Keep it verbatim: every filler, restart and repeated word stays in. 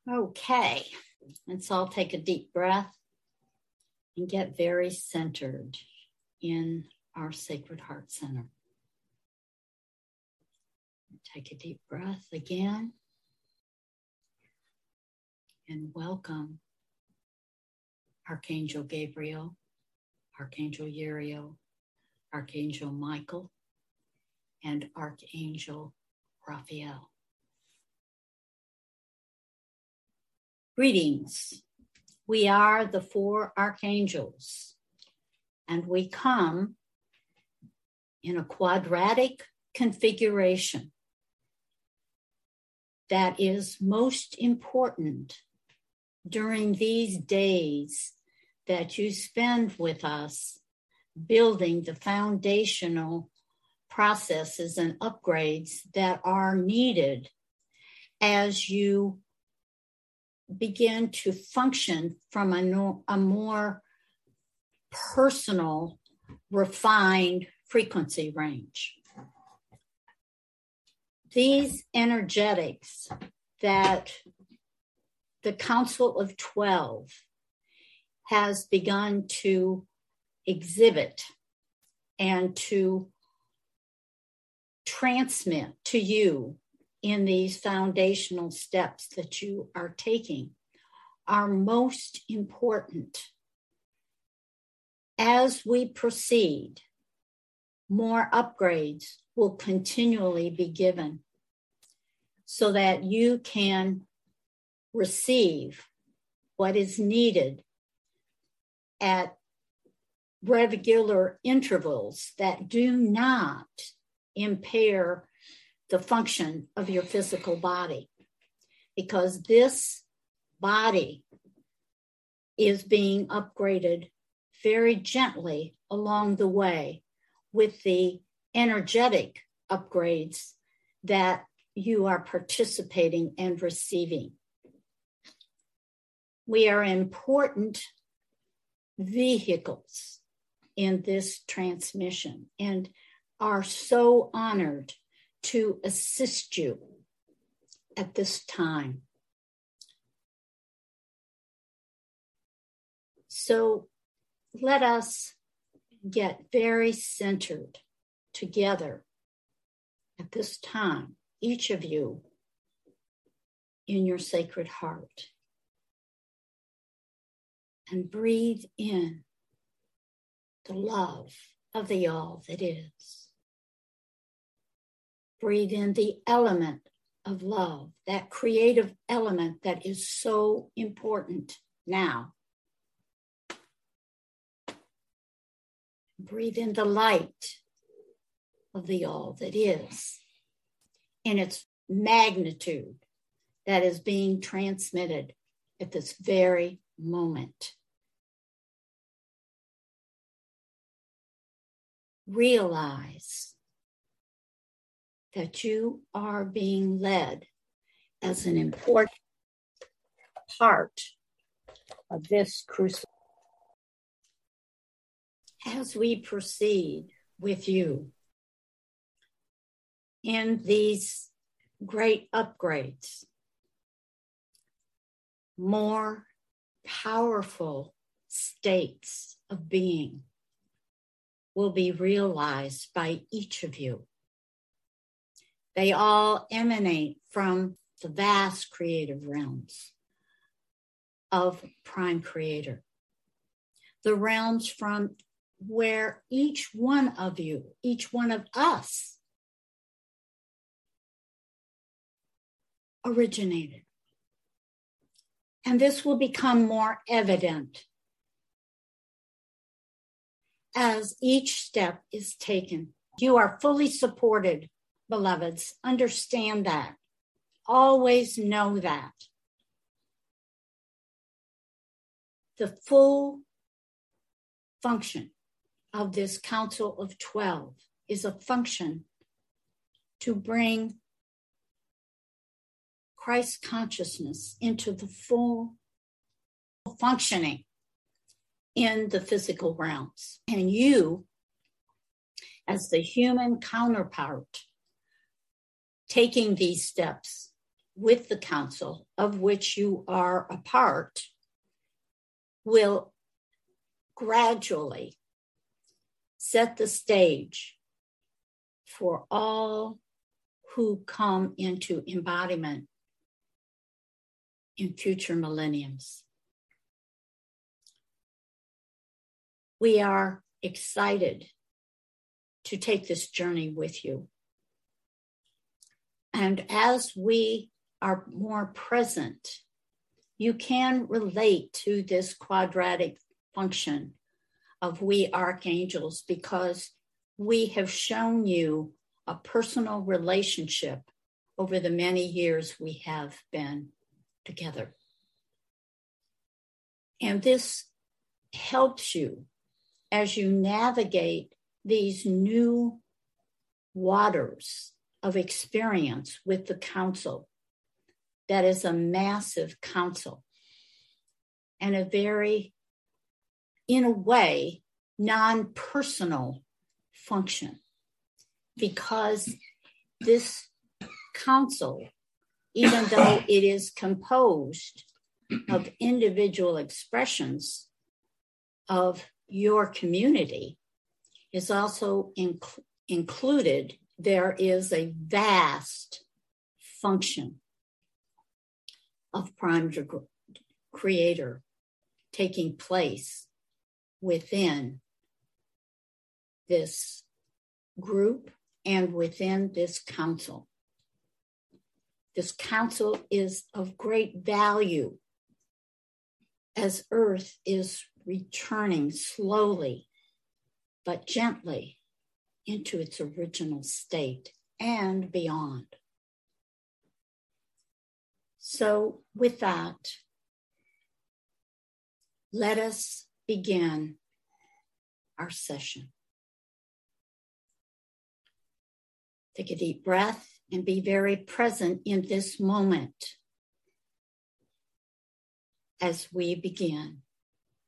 Okay, let's all take a deep breath and get very centered in our Sacred Heart Center. Take a deep breath again and welcome Archangel Gabriel, Archangel Uriel, Archangel Michael, and Archangel Raphael. Greetings. We are the four archangels, and we come in a quadratic configuration that is most important during these days that you spend with us building the foundational processes and upgrades that are needed as you begin to function from a, no, a more personal, refined frequency range. These energetics that the Council of twelve has begun to exhibit and to transmit to you in these foundational steps that you are taking are most important. As we proceed, more upgrades will continually be given so that you can receive what is needed at regular intervals that do not impair the function of your physical body, because this body is being upgraded very gently along the way with the energetic upgrades that you are participating and receiving. We are important vehicles in this transmission and are so honored to assist you at this time. So let us get very centered together at this time, each of you in your sacred heart, and breathe in the love of the all that is. Breathe in the element of love, that creative element that is so important now. Breathe in the light of the all that is in its magnitude that is being transmitted at this very moment. Realize that you are being led as an important part of this crusade. As we proceed with you in these great upgrades, more powerful states of being will be realized by each of you. They all emanate from the vast creative realms of Prime Creator, the realms from where each one of you, each one of us originated. And this will become more evident as each step is taken. You are fully supported, beloveds. Understand that. Always know that. The full function of this Council of twelve is a function to bring Christ consciousness into the full functioning in the physical realms. And you, as the human counterpart, taking these steps with the council of which you are a part will gradually set the stage for all who come into embodiment in future millenniums. We are excited to take this journey with you. And as we are more present, you can relate to this quadratic function of we archangels because we have shown you a personal relationship over the many years we have been together. And this helps you as you navigate these new waters of experience with the council. That is a massive council and a very, in a way, non-personal function, because this council, even though it is composed of individual expressions of your community, is also inc- included. There is a vast function of prime creator taking place within this group and within this council. This council is of great value as Earth is returning slowly but gently into its original state and beyond. So with that, let us begin our session. Take a deep breath and be very present in this moment as we begin.